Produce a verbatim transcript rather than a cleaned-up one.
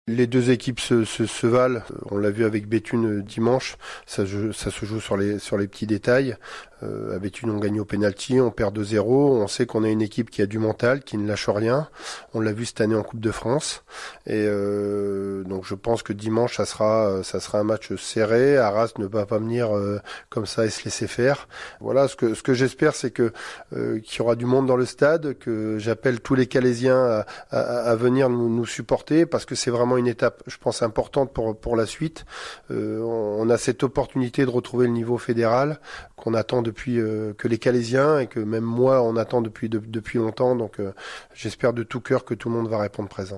Les deux équipes se, se, se valent. On l'a vu avec Béthune dimanche. Ça, ça se joue sur les, sur les petits détails. Euh, à Béthune, on gagne au pénalty, on perd deux zéro. On sait qu'on a une équipe qui a du mental, qui ne lâche rien. On l'a vu cette année en Coupe de France. Et euh, donc je pense que dimanche, ça sera, ça sera un match serré. Arras ne va pas venir euh, comme ça et se laisser faire. Voilà, ce que, ce que j'espère, c'est que euh, qu'il y aura du monde dans le stade, que j'appelle tous les Calaisiens à, à, à venir nous, nous supporter, parce que c'est vraiment une étape, je pense, importante pour pour la suite. Euh, on a cette opportunité de retrouver le niveau fédéral qu'on attend depuis euh, que les Calaisiens et que même moi on attend depuis de, depuis longtemps. Donc euh, j'espère de tout cœur que tout le monde va répondre présent.